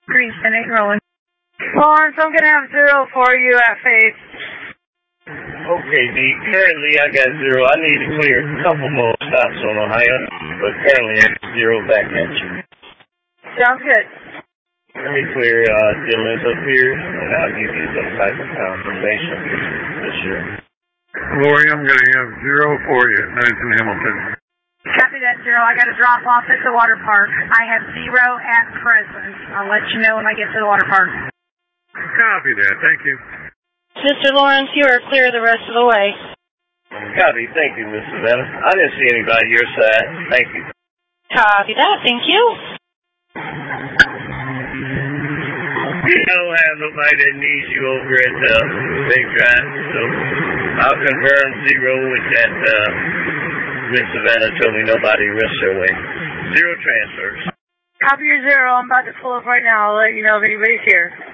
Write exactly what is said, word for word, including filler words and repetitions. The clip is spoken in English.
Green ten eight rolling. Lawrence, I'm going to have zero for you at Faith. Okay, D. Currently, I got zero. I need to clear a couple more stops on Ohio, but currently I have zero back at you. Sounds good. Let me clear uh, Dylan's up here, and I'll give you some type of confirmation for sure. Lori, I'm going to have zero for you at Knights and Hamilton. Copy that, zero. I got to drop off at the water park. I have zero at present. I'll let you know when I get to the water park. Copy that. Thank you. Mister Lawrence, you are clear the rest of the way. Copy. Thank you, Miss Savannah. I didn't see anybody your side. Thank you. Copy that. Thank you. You don't have nobody that needs you over at the uh, Big Drive, so I'll confirm zero with that. Uh, Miss Savannah told me nobody risks their way. Zero transfers. Copy your zero. I'm about to pull up right now. I'll let you know if anybody's here.